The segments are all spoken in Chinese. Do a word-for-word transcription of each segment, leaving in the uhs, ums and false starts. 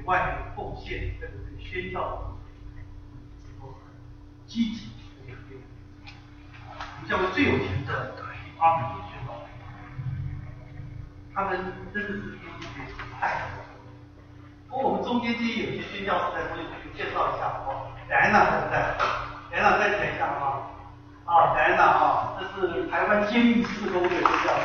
委外的奉献，跟这个宣教，都很积极的一个业务。我们教会最有钱的阿美族宣教，他们真的是弟兄姐妹太好了。不过我们中间这些有一些宣教士在这里介绍一下，好不好？戴安娜在不在？戴安娜再讲一下好不好？啊，戴安娜啊，这是台湾监狱事工队宣教士。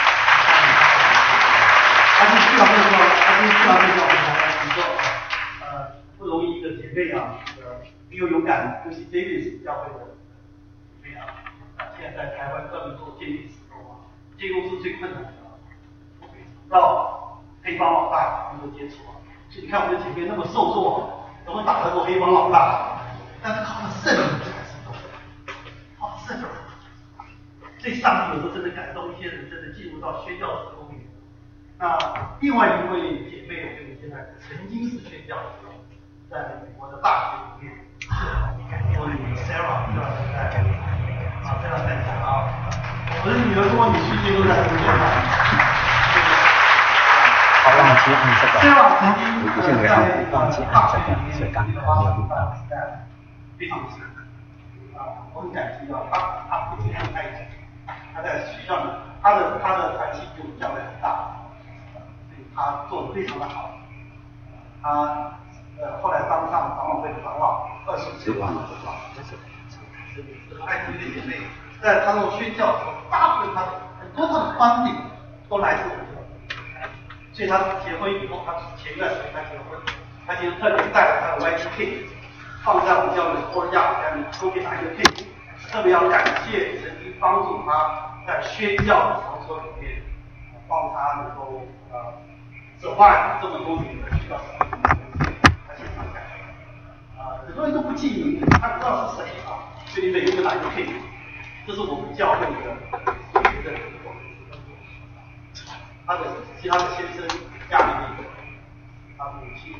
他是去了这个，他是去了这个台湾工作，呃，不容易一个姐妹啊，呃，很有勇敢，尤其 Davis 教会的姐妹啊，啊，现在在台湾专门做监狱事工啊，监狱是最困难的啊，到黑帮老大能够接触啊，所以你看我们的姐妹那么瘦弱，怎么打得过黑帮老大？但是靠的圣灵才是够的，靠圣灵。所以上帝有时候真的感动一些人，真的进入到宣教事工里面。那另外一位姐妹，我跟你现在曾经是宣教士，在美国的大学里面，我女 Sarah 不知道现在啊 ，Sarah 在讲啊，我的女儿跟我女婿都在工作上。 好，忘记按这个。 Sarah 曾经不是在忘记按这个，所以刚刚没有录到。 非常深啊，我很感激啊，他他不仅很爱讲，他在学校里，他的他的团体比我们教会很大。他做得非常的好，他呃后来当上长老会的长老，二十岁当了长老。爱主的姐妹，在他做宣教的时候，大部分他的很多他的帮领都来自我们这，所以他结婚以后，他前一段时间他结婚，他今天特别带了他的 Y T K 放在我们教会的托亚，给你抽给哪一个 K， 特别要感谢曾经帮助他在宣教的场所里面，帮他能够呃。走完这么多年的宣教士，他现场感啊，很多人都不记名，他不知道是谁啊，所以每个人拿一个 K， 这是我们教会的学生，他的其他的先生家里面，他母亲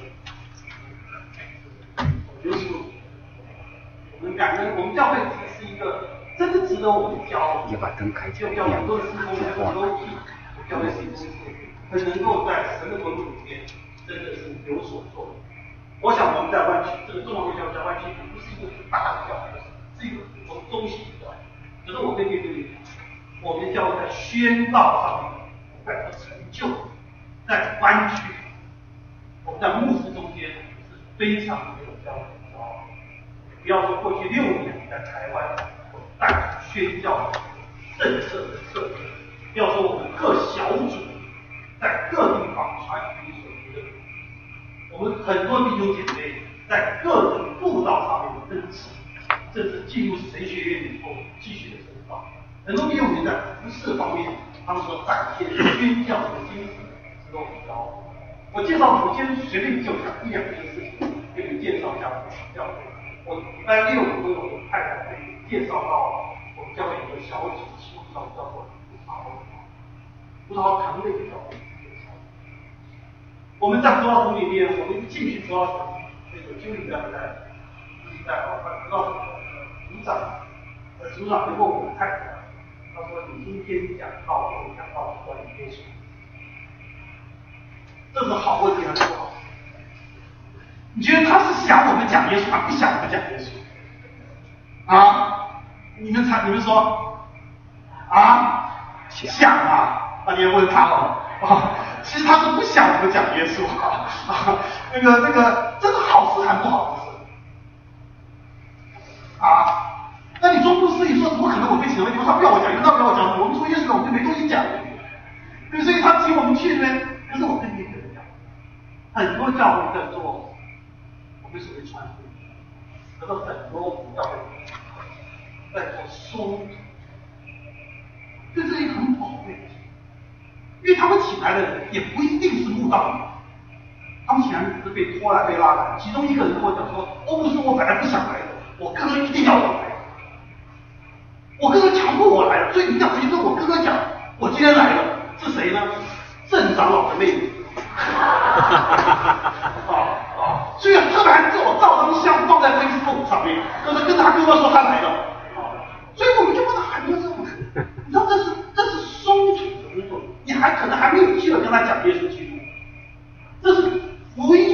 刘叔，我们感恩我们教会是一个真的值得我们骄傲， 也把灯开起来， 教很多的施工很多优异，教会是一个很能够在神的国度里面真的是有所作为。我想我们在湾区这个中华教会在湾区不是一个大的教会，是一个从中型的教会。可是我跟你们我们教会在宣道上面在做成就，在湾区，我们在牧师中间是非常没有教会的骄傲。不要说过去六年在台湾我带宣教政策的策略，不要说我们各小组。在各地方传福音所需的，我们很多弟兄姐妹在各种布道上面的认识，甚至进入神学院以后继续的深造。很多弟兄姐妹在服事方面，他们所展现宣教的精神值得我们骄傲。我介绍，我今天随便就讲一两件事情，给你们介绍一下我们教会。我礼拜六我都有我太太可以介绍到我们教会有个小组，希望叫叫做葡萄葡萄堂的一个教会。我们在葡萄桶里面，我们一进去葡萄桶，那个经理在不在？经理在啊，他葡萄桶组长，呃，组长就问我们太太，他说：“你今天讲到我讲到关于耶稣，这是好问题还是不好？你觉得他是想我们讲耶稣，还不想我们讲耶稣？啊？你们猜，你们说？啊？想啊？那你也问他了啊？”其实他是不想我们讲耶稣啊，啊，那个这个这是好事还不好的事啊？那你说不是？你说怎么可能我被请了？你说他不要我讲，那不要我讲，我们说耶稣，我们就没东西讲。对，所以他请我们去呢，不是我跟你们讲，很多教会在做我们所谓传福音，可是很多我们教会在做疏导，这是一个很宝贵的。因为他们请来的人也不一定是慕道的，他们请来是被拖来被拉来。其中一个人跟我讲说：“欧牧师，我本来不想来的，我哥哥一定要我来，我哥哥强迫我来了，所以你要回去跟我哥哥讲，我今天来了。”是谁呢？郑长老的妹妹。啊啊！所以他们还给我照张相放在 Facebook 上面，跟他跟他哥哥说他来了。啊，所以我们就问他很多这种事，你知道这是这是收取的工作。你还可能还没有机会跟他讲耶稣基督，这是福音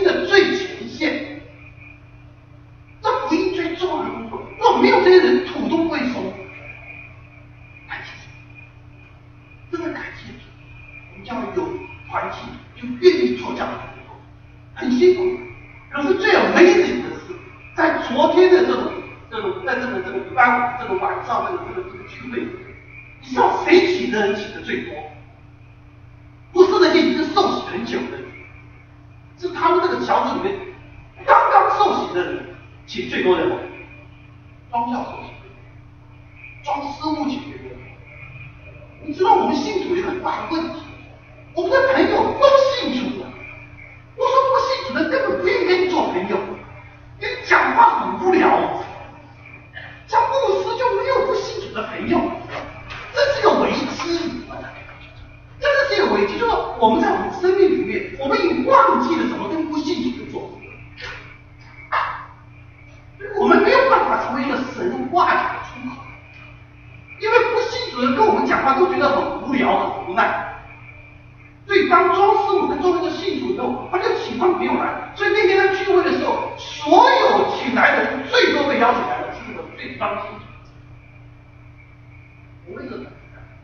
教育有团体，就愿意做这样的工作，很辛苦。可是最 amazing 的是，在昨天的这种这种在这个这个礼拜五这个晚上这个这个这个聚会，你知道谁请的人请的最多？不是那些已经受洗很久的人，是他们这个小组里面刚刚受洗的人请最多的人，庄教授请的人，庄师傅请的人。你知道我们信主有很大的问题，我们的朋友都信主了，我说不信主的根本不愿意跟你做朋友，你讲话很无聊，像牧师就没有不信主的朋友，这是个危机。真的是一个危机，就是说我们在我们生命里面，我们已经忘记了怎么跟不信主的做。我们没有办法成为一个神话语的出口，因为不信主的人跟我们讲话都觉得很无聊、很无奈。所以当庄师傅跟庄一个信主以后，他就请他们朋友来。所以那天他聚会的时候，所有请来的人最多被邀请来的是这个最当信主。我为什么？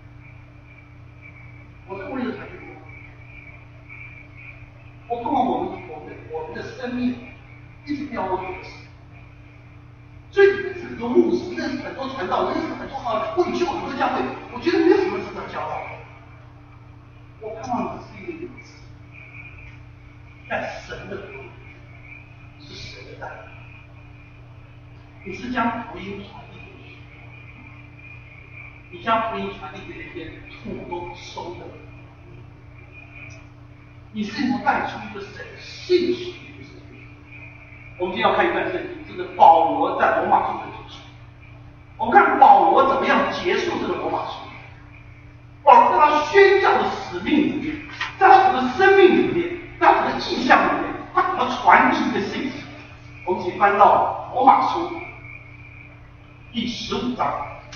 我是为了才去做，我盼望我们我们的我们的生命一直不要忘记的事。所以认识很多牧师，认识很多传道，认识很多好，或者去很多教会，我觉得没有什么值得骄傲的。我盼望的是一个勇士，在神的国里，你是神的代表，你是将福音传递给谁？你将福音传递给那些通通收的人。你是否带出一个神信息的生命？我们今天要看一段圣经，这是保罗在罗马书的结束。我们看保罗怎么样结束这个罗马书。保罗在他宣教的使命里面，在他的生命里面，在他的意象里面，他怎么传递一个信息？我们请翻到罗马书第十五章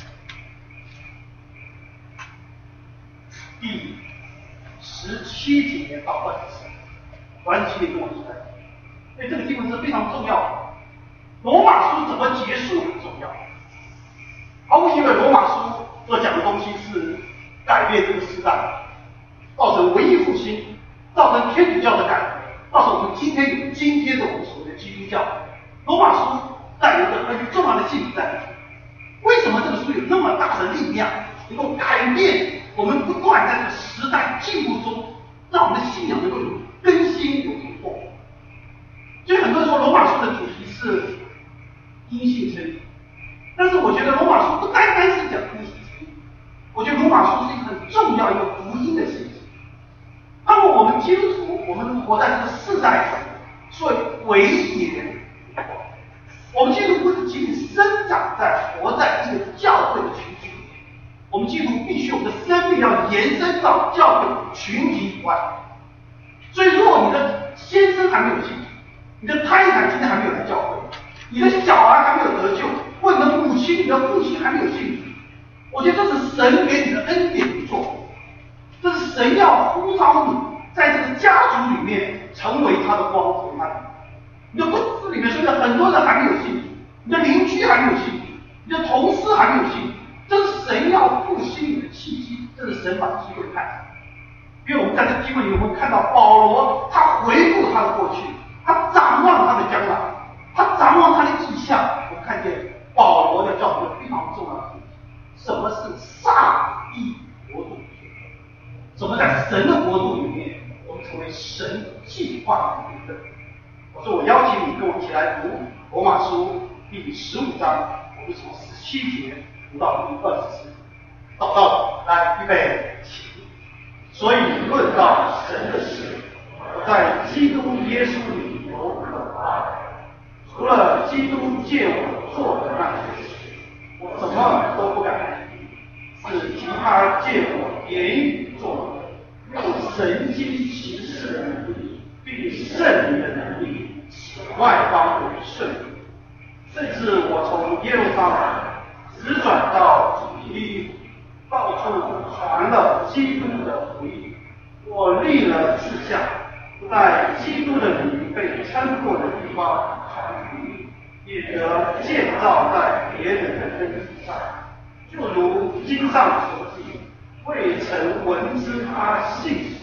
第十七节到二十四，我让请你跟我一起看，因为这个经文是非常重要的。罗马书怎么结束很重要，毫无疑问，罗马书所讲的东西是改变这个时代，造成文艺复兴，造成天主教的改革，造成我们今天有今天的我们所谓的基督教。罗马书带有一个很重要的信息在里面。为什么这个书有那么大的力量，能够改变我们不断在这个时代进步中，让我们的信仰能够有更新、有突破？所以很多人说罗马书的主题是因信称义，但是我觉得罗马书不单单是讲因信称义，我觉得罗马书是一个很重要一个福音的信息。那么我们基督徒，我们活在这个世代上，所以为言，我们基督徒不是仅仅生长在活在一个教会的群体里面，我们基督徒必须我们的生命要延伸到教会群体以外。所以如果你的先生还没有信主，你的太太今天还没有来教会，你的小孩还没有得救，或你的母亲、你的父亲还没有信主，我觉得这是神给你的恩典的作为，这是神要呼召你在这个家族里面成为他的光，成为他的光。你的公司里面虽然很多人还没有信主，你的邻居还没有信主，你的同事还没有信主，这是神要复兴你的契机，这是神把机会看上。因为我们在这个机会里面会看到保罗，他回顾他的过去，他展望他的将来，他展望他的意向。我们看见保罗要教导非常重要的事情，什么是上帝国度？什么在神的国度里面，我们成为神计划的一部分？我说我邀请你跟我一起来读罗马书第十五章，我们从十七节读到第二十四节。祷告，来预备起。所以论到神的事，我在基督耶稣里有可爱，除了基督借我做的那些事，我什么都不敢提，是凭他借我言语做的，用神机骑士的能力，并圣灵的能力，使外邦人顺利。甚至我从耶路撒冷直转到腓利，到处传了基督的福音。我立了志向，在基督的名被称过的地方传福音，也得建造在别人的根基上，就如经上所记，未曾闻知他信实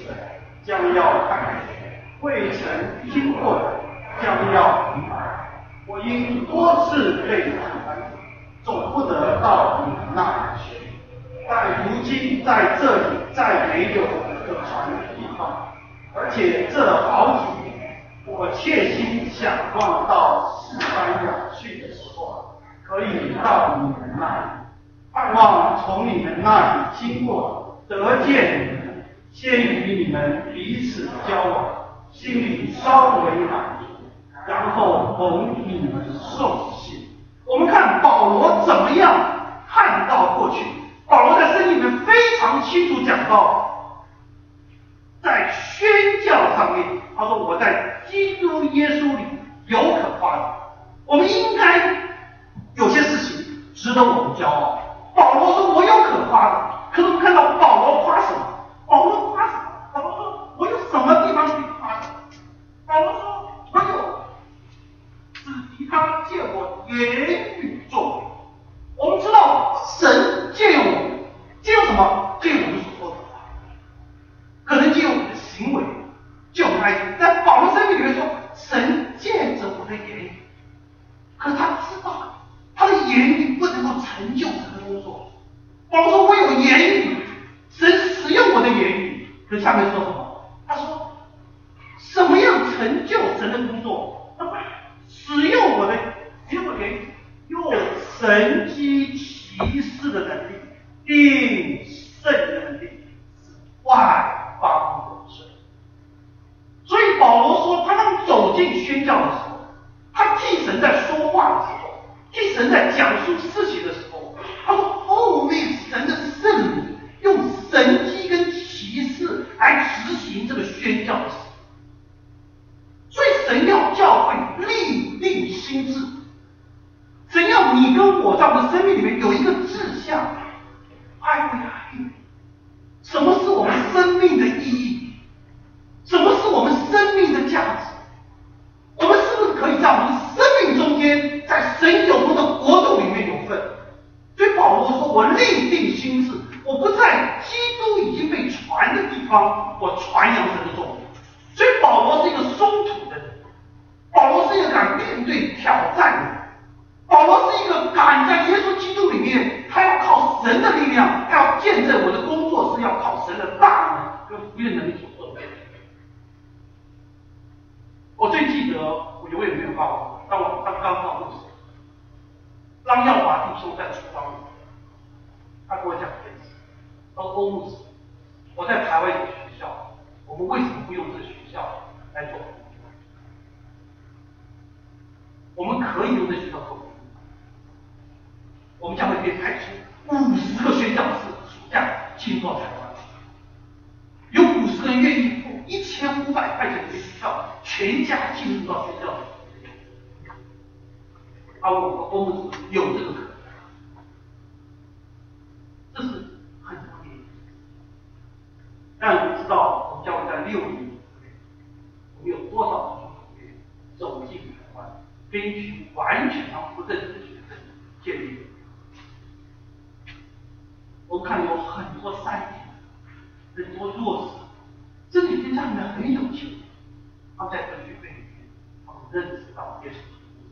的将要看见，未曾听过的将要明白。我因多次被传，总不得到你们那里去。但如今在这里再没有可传的地方，而且这好几年，我切心想望到西班牙去的时候，可以到你们那里，盼望从你们那里经过，得见你们，先与你们彼此交往，心里稍微满足，然后蒙你们送信。我们看保罗怎么样看到过去。保罗在圣经里面非常清楚讲到，在宣教上面，他说我在基督耶稣里有可夸的。我们应该有些事情值得我们骄傲。保罗说我有可夸的，可是我们看到保罗夸什么？保罗夸什么？保罗说我有什么地方可以夸的？保罗说我有只提他借我言语作为。我们知道神借用我们，借用什么？借用我们所说的话，可能借用我们的行为，借用我们的爱情。在保罗生命里面说，神借着我的言语，可是他知道他的言语不能够成就神的工作。保罗说我有言语，神使用我的言语，可是下面说什么？他说什么样成就神的工作？他说使用我的使用我的言语，用神机骑士的能力，并圣能力，外邦有罪。所以保罗说，他当走进宣教的时候，他替神在说话的时候，替神在讲述事情的时候，他说后面神的圣灵用神机跟骑士来执行这个宣教的事。所以神要教会立定心智，神要你跟我在我们的生命里面有一个志向。爱归爱，什么是我们生命的意义？什么是我们生命的价值？我们是不是可以在我们生命中间，在神有福的国度里面有份？所以保罗说，我立定心志，我不在基督已经被传的地方，我传扬神的作为。所以保罗是一个松土的人，保罗是一个敢面对挑战的人，保罗是一个敢在耶稣基督里面，他要靠神的力量，他要见证我的工作是要靠神的大能跟福音能力所做的。我最记得，我永远没有办法，当我当刚到牧师，张耀华弟兄在厨房里，他跟我讲一件事，他说欧牧师，我在台湾有学校，我们为什么不用这个学校来做？我们可以用这个学校做。我们将会可以派出五十个宣教士暑假进入到台湾，有五十个人愿意付一千五百块钱的学校，全家进入到宣教士。而我们欧牧师有这个可能，这是很多年。但我们知道，我们教会在六年里面，我们有多少弟兄姊妹走进台湾，根据完全上不正式的学生建立的。我们看有很多山体，很多弱势，这里面家里面很有钱，他们在这聚会里面，他们认识到耶稣基督，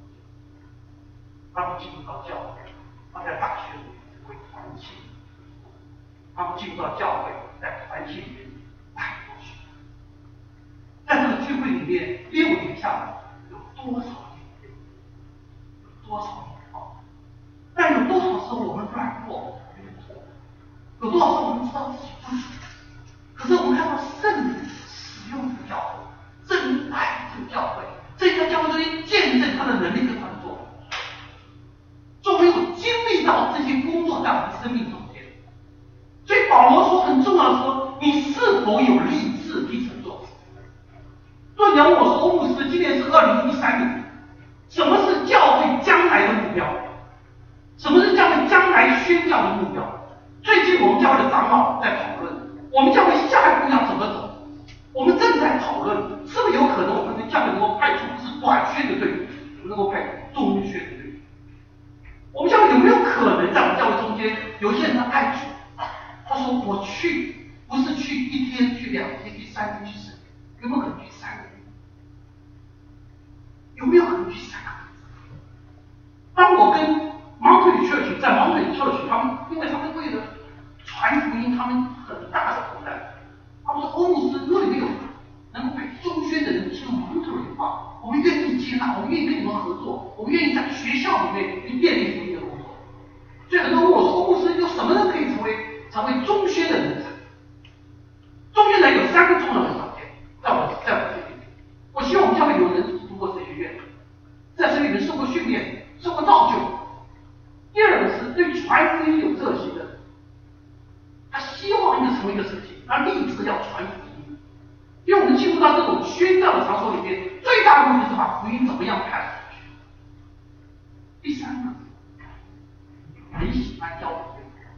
他们进入到教会，他们在大学里面成为团契，他们进入到教会，在团契里面带多学。在这个聚会里面，六年下来，有多少年，有多少年啊？但有多少时候我们软弱？有多少时候我们知道自己不足，可是我们看到圣灵使用这个教会，圣灵爱这个教会，这个教会中间见证他的能力跟他的作为，就没有经历到这些工作在我们生命中间。所以保罗说很重要的说，你是否有立志替神做事？所以你要问我说，欧牧师，今年是二零一三年，什么是教会将来的目标？什么是教会将来宣教的目标？最近我们教会的长老在讨论，我们教会下一步要怎么走？我们正在讨论，是不是有可能我们的教会能够派出不是短宣的队伍，我们能够派中宣的队伍？我们教会有没有可能在我们教会中间有些人他爱主，他说我去不是去一天去两两个星期、三个星期、四个，有没有可能去三个月？有没有可能去三个月？当我跟毛腿 church 在毛腿 church， 他们因为他们为了传福音，他们很大的负担。他们说欧姆斯如果你们有能够派中宣的人进入毛腿的话，我们愿意接纳，我们愿意跟你们合作，我们愿意在学校里面去便利福音的工作。所以很多人问我说，欧姆斯有什么人可以成为成为中宣的人才？中宣人有三个重要的条件，在我在我这里，我希望我们教会有人读过神学院，在神里面受过训练，受过造就。第二个是对传福音有热心的人，他希望一个成为一个神经，他立志要传福音。因为我们进入到这种宣教的场所里面，最大的目的是把福音怎么样传出去。第三个，很喜欢教会，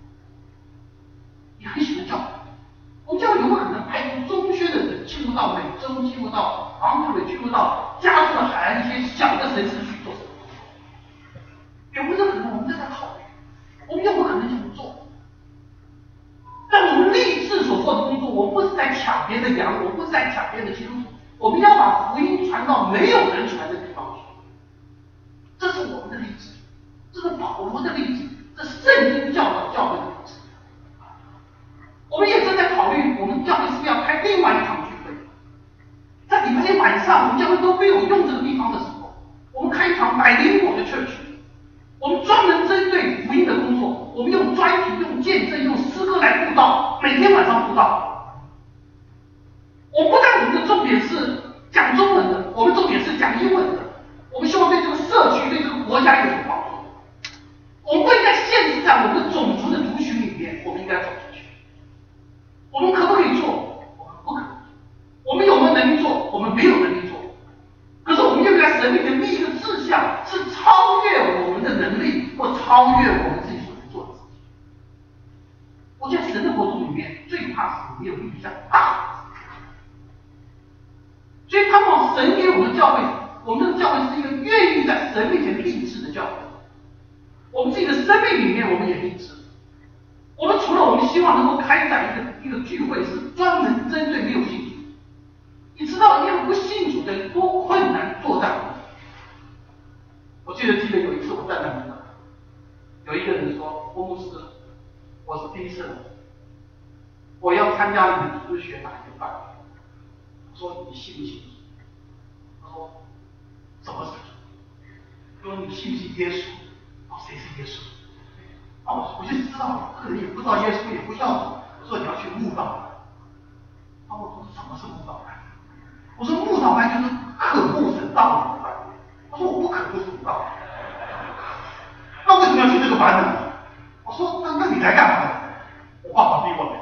也很喜欢教会。我们教会有没有可能派出中宣的人进入到美洲，进入到昂特瑞，进入到加州的海岸一些小的城市去做什么？有没有可能？我们正在考虑，我们有没有可能这么做？但我们立志所做的工作，我们不是在抢别人的羊，我们不是在抢别人的基督徒，我们要把福音传到没有人传的地方去。这是我们的立志，这是保罗的立志，这是圣经教导教会的立志。我们也正在考虑，我们教会是不是要开另外一场聚会，在礼拜天晚上，我们教会都没有用这个地方的时候，我们开一场百灵果的 church。我们专门针对福音的工作，我们用专题、用见证、用诗歌来布道，每天晚上布道。我不但我们的重点是讲中文的，我们重点是讲英文的。我们希望对这个社区、对这个国家有所帮助。我们不应该限制在我们的种族的族群里面，我们应该走出去。我们可不可以做？我们不可以。我们有没有能力做？我们没有能力做。可是我们又在神里面立一个志向，是超越我们的能力，或超越我们自己所能做的事情。我在神的国度里面，最怕是没有立下大的志向。所以盼望神给我们的教会，我们的教会是一个愿意在神面前立志的教会。我们自己的生命里面，我们也立志。我们除了我们希望能够开展一个一个聚会，是专门针对没有信主。你知道一个不信主的人多困难作战吗？我记得记得有一次我站在门口，有一个人说：“欧牧师，我是第一次来，我要参加你们主日学哪一个班？”我说：“你信不信？”他说：“什么是主？”他说：“你信不信耶稣？”我说：“谁是耶稣？”啊，我我就知道，这个人也不知道耶稣，也不孝主。我说：“你要去慕道。”他问我说：“什么是慕道班？”我说慕道班就是渴慕神道理的班。他说我不渴慕神道理。那为什么要去这个班呢？我说那那你来干嘛的？我爸爸逼我来。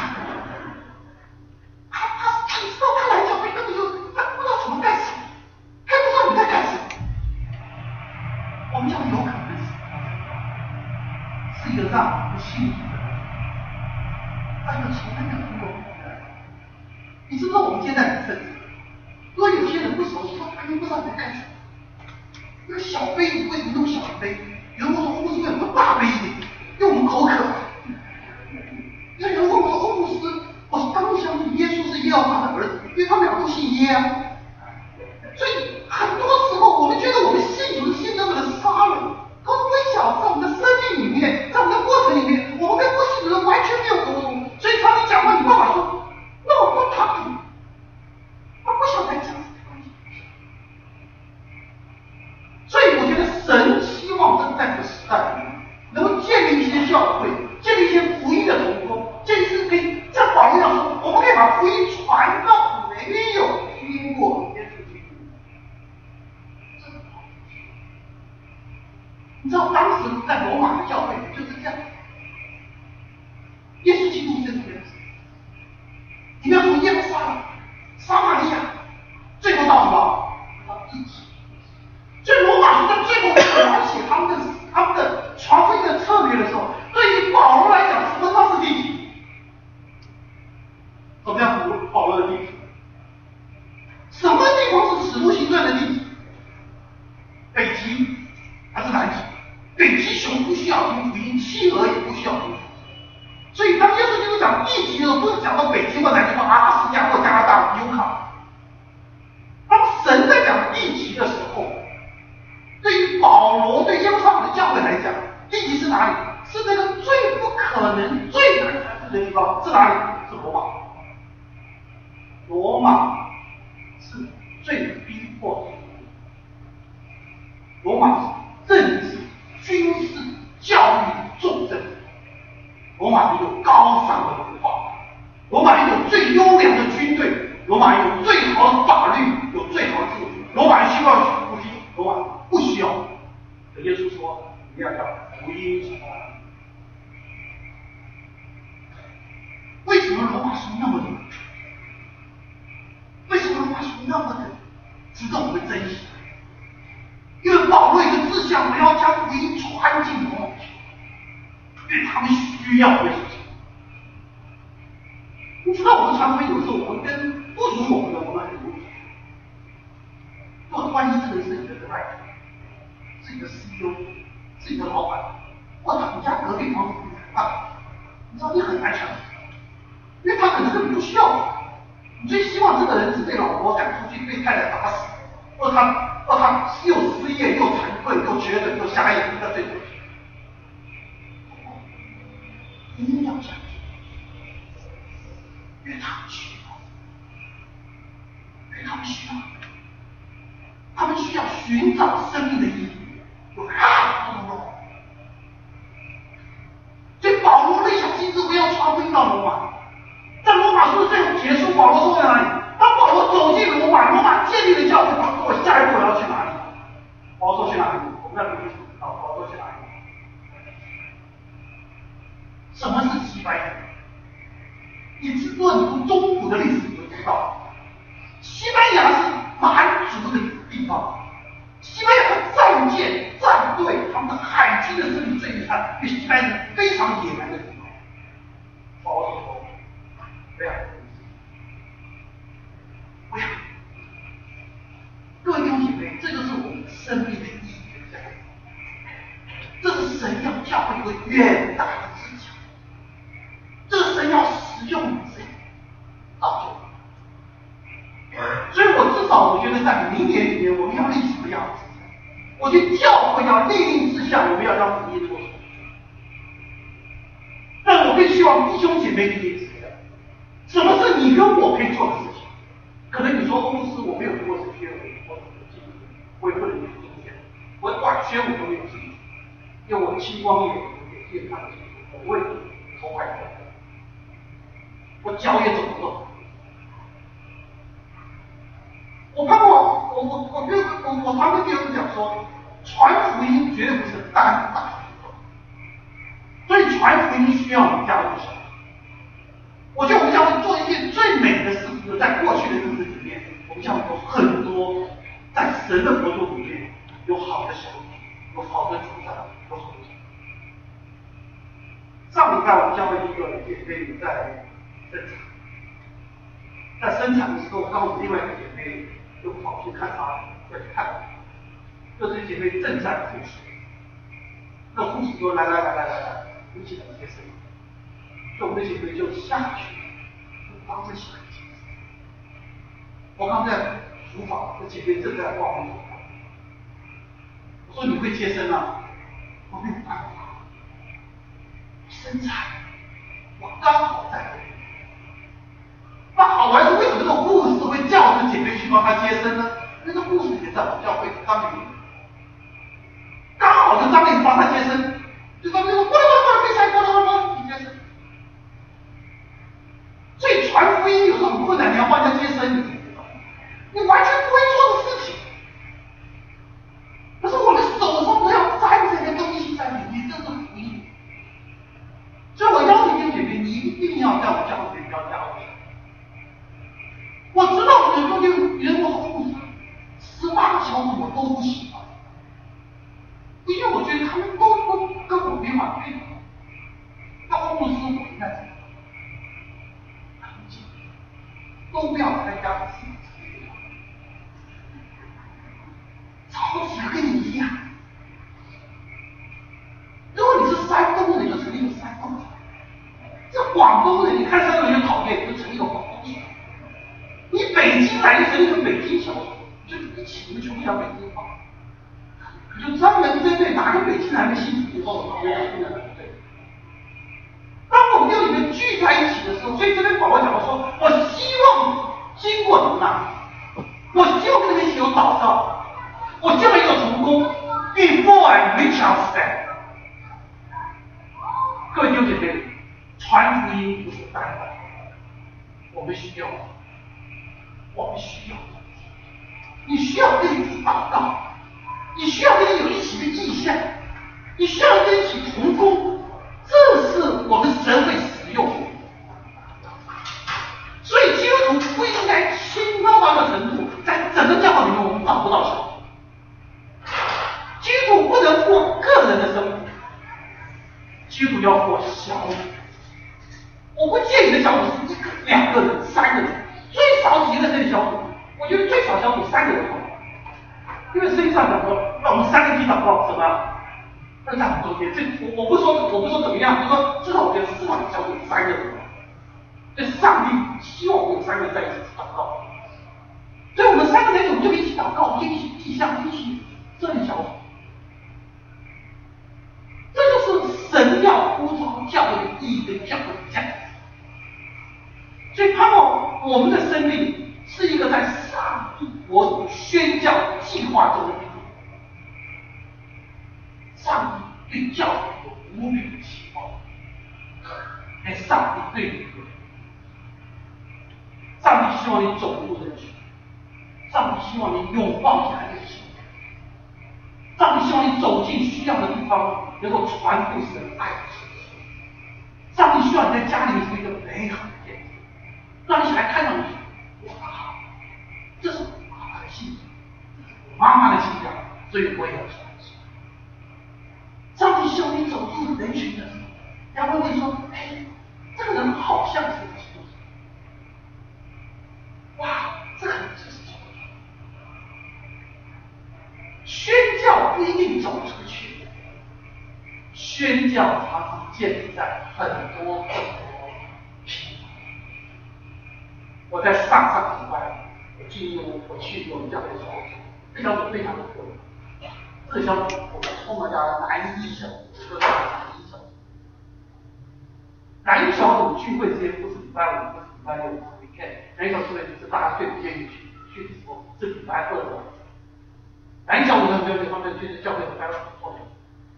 他他他知道他来教会根本就他不知道怎么干什么，他不知道你在干什么。我们教会有可能是是一个让不信主的人，但又从来没有听过福音的人。你知不知道我们现在很甚至？如果有些人不熟悉，他完全不知道你在干什么。那个小杯子为什么那么小一杯？有人问我说：“欧牧师为什么大杯一点？因为我们口渴。”有人问我说：“欧牧师，我刚相信耶稣是耶和华的儿子，因为他们俩都姓耶啊。”所以很多时候我们觉得我们信主信那么的杀人，可我们不晓得在我们的生命里面，在我们的过程里面，我们跟不信主的人完全没有沟通。所以当你讲话，你爸爸说：“那我不讨厌。”他不晓得讲什么东西。所以我觉得神希望在这个时代里面，能够建立一些教会，建立一些福音的同工，建立是可以像保罗一样说，我们可以把福音传到没有听过耶稣基督。这个好。你知道当时在罗马的教会就是这样，耶稣基督是这个样子。你不要说耶路撒冷、撒玛利亚，最后到什么？到地极。所以罗马书在最后描写他们的他们的传福音的策略的时候，对于保罗来讲，什么地方是地极？什么叫保罗的地极？什么地方是使徒行传的地极？北极还是南极？北极熊不需要听福音，企鹅也不需要听福音。所以当耶稣基督讲地极的时候，不是讲到北极或南极或阿拉斯加罗马是最逼迫的，罗马是政治、军事、教育重镇，罗马里有高尚的文化，罗马里有最优良的军队，罗马里有最好的法律，有最好的制度，罗马需要去复兴，罗马不需要。耶稣说：“你要叫福音传到。”为什么罗马书那么有？为什么罗马书那么的值得我们珍惜？因为保罗有个志向，我要将福音传进罗马去，因为他们需要这个事情。你知道我们传福音有时候我们跟不如我们的我们很无语。如果万一这个人是你的爱人，是你的 C E O， 是你的老板，或者你家隔壁房子比你还大，你知道你很难相信。因为他可能根本不需要你，你最希望这个人是被老婆赶出去，被太太打死，或者他，或者他又失业又惭愧又绝症又瞎眼，那最可惜。一定要相信，因为他们需要，因为他们需要，他们需要寻找生命的意义，有爱多多。所以保罗的小机智不要传回到罗马。在罗马书的最后结束，保罗说在哪里？当保罗走进罗马，罗马建立了教会，他说：“我下一步我要去哪里？”保罗说：“去哪里？”我们在读书知道，保罗说：“去哪里？”什么是西班牙？你知道你读中古的历史，你就知道，西班牙是蛮族的地方。西班牙的战舰、战队，他们的海军的胜利最厉害，因为西班牙是非常野蛮的地方。保罗说。不要，不要！各位弟兄姐妹，这就是我们生命的意义所在。这是神要教会一个远大的志向，这是神要使用你这造就。所以我至少我觉得在明年里面，我们要立什么样的志向？我觉得教会要立定志向，我们要将福音做出去。但我更希望弟兄姐妹立定志向。什么是你跟我可以做的事情？可能你说欧牧师我没有做过学舞，我怎么进入？我也不能去中间，我短学舞都没有兴趣，因为我青光眼也也看不清楚，我不会头发掉，我脚也走不动。我盼望我我我跟我我常跟弟兄讲说，传福音绝对不是单打独斗，所以传福音需要你加入小组。我觉得我们教会做一件最美的事，就是在过去的日子里面，我们教会有很多在神的国度里面有好的小组，有好的组长，有好的组长。上礼拜我们教会一个姐妹在生产，在生产的时候，刚好另外一个姐妹就跑去看她，要去看她，这些姐妹正在护士，那护士说：“来来来来来来，一起来接生。”所以我们的姐妹就下去，就帮着小孩接生。我刚在厨房，这姐妹正在挂红手套。我说：“你会接生啊？”我没有办法，生产，我刚好在这里。那好玩是为什么这个护士会叫这姐妹去帮她接生呢？因为这护士也在我们教会张玲，刚好就张玲帮她接生，就张玲说：“过来过来过来，别塞，过来过来过来，你接生。”所以传福音有时候很困难，你要帮人家接生，你知道吗？你完全不会做的事情。可是我们手上都要沾这些东西在里面，这是福音。所以我邀请弟兄姐妹，你一定要在我教会里要加入。我知道我有时候就人我护士，十八个小组我都不喜欢，因为我觉得他们都都跟我没法配合。那护士我应该怎么办？都不要参加自己的超级跟你一样。如果你是山东的，你就成立一个山东的；是广东的，你看山东人就讨厌，你就成立一个广东省；你北京来就成立一个北京小组，就一起你们全部讲北京话，你就专门针对哪个北京来的新主帮我们讲现在的对。当我们六里面聚在一起的时候，所以这边保罗讲说，我希望基我这么一个童工 ，before and Richard stand。各位弟兄姐妹，传福音不是单单，我们需要，我们需要，你需要跟你祷告，你需要跟你有一起的意向，你需要跟你一起同工，这是我们神会使用的。所以基督徒不应该轻到到的程度，在整个教会里面我们找不到神。基督徒不能过个人的生活，基督徒要过小组。我不建议你的小组是一个、两个人、三个人，最少几个人的小组。我觉得最少小组三个人好，因为圣经上讲说，让我们三个一起祷告，什么？那在我们中间，这我我不说，我不说怎么样，就说至少我觉得至少小组三个人。这上帝希望我们三个人在一起祷告，所以我们三个人我们就一起祷告，我们就一起意向，一起设立小组。这就是神要呼召教会的意义跟教会的价值。所以盼望我们的生命是一个在上帝国宣教计划中的一步。上帝对教会有无比的期望，哎，上帝对你。上帝希望你走入人群，上帝希望你拥抱起来的心，上帝希望你走进需要的地方，能够传播神爱的信息。上帝需要你在家里面是一个美好的见证，让你起来看到你，哇，这是我妈妈的信仰，我妈妈的信仰，所以我也要传承。上帝希望你走入人群的时候，然后会说，哎，这个人好像是。哇，这个就是基督徒。宣教不一定走出去，宣教它是建立在很多很多平台。我在上上礼拜，我进入我去我们教会的小组，这小组非常的特别。这个小组我们充满了男一小组，就是男一小组。男一小组聚会时间不是礼拜五，不是礼拜六。哪一小组就是大家最不愿意去去的时候，是礼拜二的。哪一小组呢？没有这方面就是教会的拜二后面。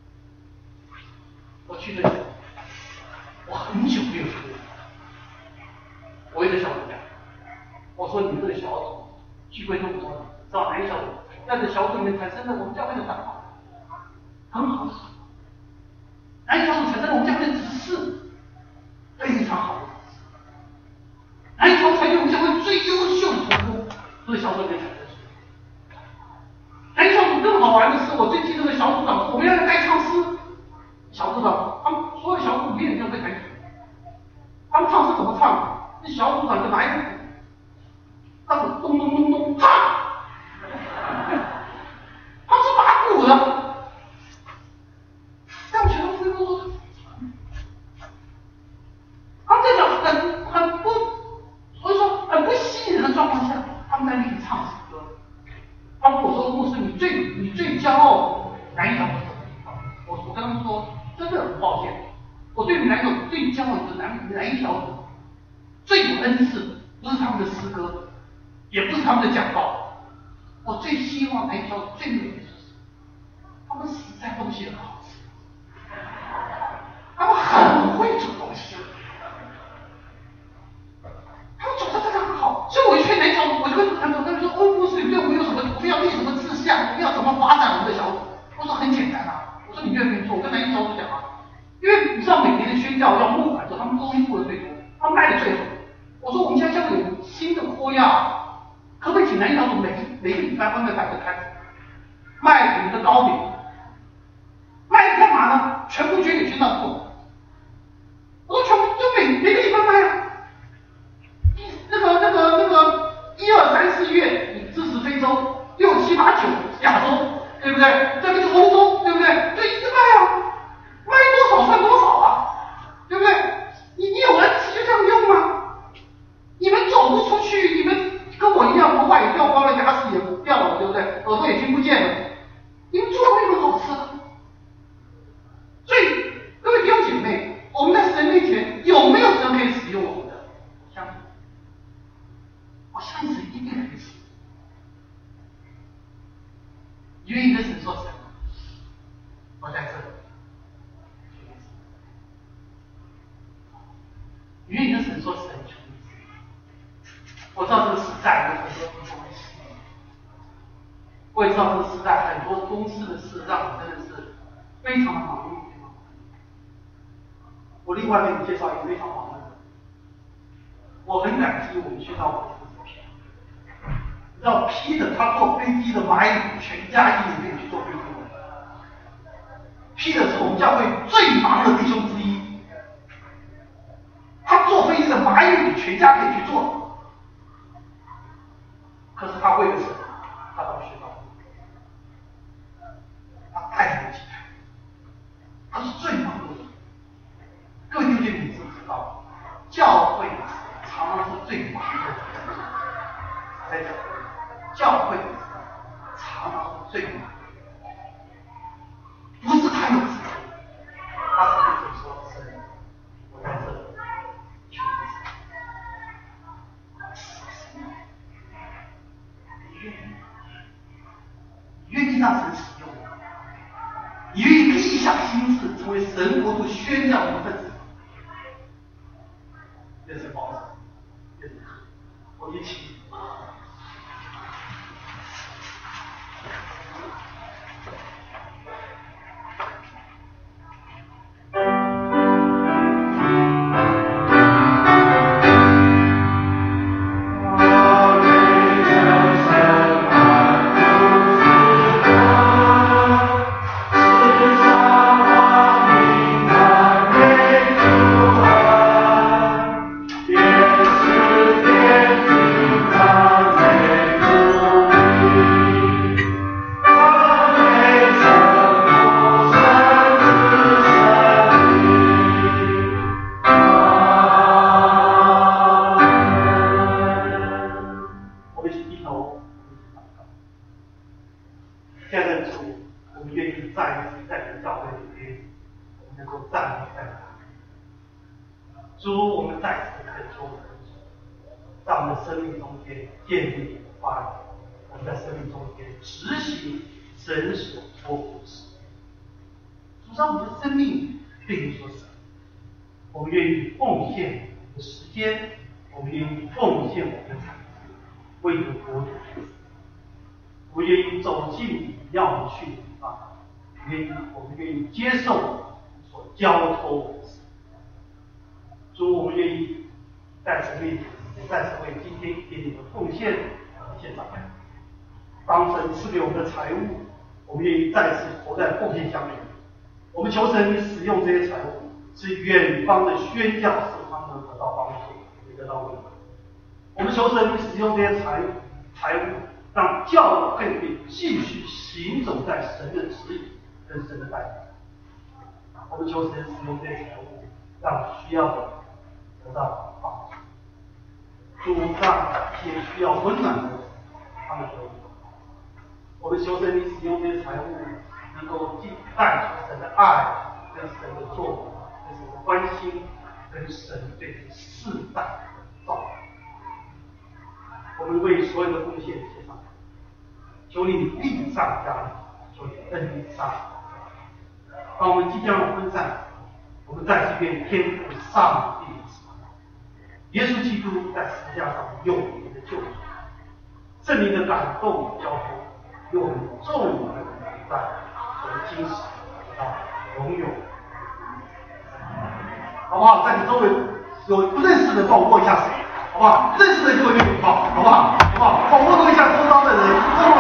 我去那里，我很久没有去了。我跟小组讲，我说你们这个小组聚会这么多，知道哪一小组？在这小组里面产生了我们教会的祷告，很好。哪一小组产生了我们教会的指示，非常好。哪一条才是我们教会最优秀的同工？这个小组里面产生出来。哪一小组更好玩的是，我最记得的小组长说我们要该唱诗。小组长，他们所有小组没有人会弹琴，他们唱诗怎么唱？那小组长就拿一个鼓，当时咚咚咚咚，哈，他是打鼓的。但我觉得非常说，他们这种很很不。所以说，很不吸引人的状况下，他们在那里唱诗歌。他们我说牧师，你最你最骄傲哪一条是什么地方？我我跟他们说，真的很抱歉，我对你们来说最骄傲的哪哪一条最有恩赐，不是他们的诗歌，也不是他们的讲道，我最希望哪一条最有恩赐，他们实在东西很好吃，他们很会煮东西。他们走的真的很好，所以我一去哪一条，我就跟他们他们说，哦，牧师，你对我们有什么？我们要立什么志向？我们要怎么发展我们的小组？我说很简单啊，我说你愿不愿意做？我跟哪一小组讲啊，因为你知道每年的宣教要募款的时候，他们公益付的最多，他们卖的最好。我说我们现在教会有新的扩亚，可不可以请哪一小组每每个礼拜外面摆个摊子，卖你们的糕饼，卖干嘛呢？全部捐给宣教处。我说全部就每每个礼拜卖啊。那个、那个、那个，一二三四月，你支持非洲；六七八九，亚洲，对不对？这个是欧洲，对不对？就一直卖啊，卖多少算多少啊，对不对？你你有恩赐就这样用吗？你们走不出去，你们跟我一样，头发也掉光了，牙齿也不掉了，对不对？耳朵也听不见了，你们做那么好吃的。所以，各位弟兄姐妹，我们在神面前有没有神可以使用我们的？相信。我相信一定很喜， 你愿意跟神说神，我在这里。你愿意跟神说神，求你。我知道这个时代有很多不同的事，我也知道这个时代很多公司的事让我真的是非常的忙碌。我另外给你介绍一个非常忙碌的，我很感激我们学校的负责人。你知道 Peter 他坐飞机的马语全家一里面去坐飞机的 ，Peter 是我们教会最忙的弟兄之一。他坐飞机的马语全家可以去坐，可是他为了什么？他到学校，他太不起来，他是最忙碌的。各位弟兄你知不知道，教会常常是最忙的。在讲，教会常常是最忙的，不是他有资格，他是对神说：“神，我在这里。”你愿意让神使用你，你愿意立下心志，成为神国度宣教的分子。愿神保守，愿神我一起。接受所交托我的事，主，我们愿意在此面前，也在此为今天给你的奉献献上。当神赐给我们的财物，我们愿意再次投在奉献箱里。我们求神，你使用这些财物，使远方的宣教使他们得到帮助，也得到温暖。我们求神，你使用这些财物，财物让教会可以继续行走在神的指引跟神的带领。我们求神使用这些财物，让需要的得到帮助，主让一些需要温暖的人，他们得到。我们求神，你使用这些财物，能够带出神的爱，跟神的作为，跟神的关心，跟神对这世代的造就。我们为所有的奉献献上，求你力上加力，求你恩典上。当我们即将要分散，我们再次愿天父上帝的慈爱，耶稣基督在十字架上永远的救赎，圣灵的感动交托，与我们众人同在，从今时到永远。好不好？在你周围有不认识的，帮我握一下手，好不好？认识的就会拥抱，好不好？好不好？帮我握一下周遭的人。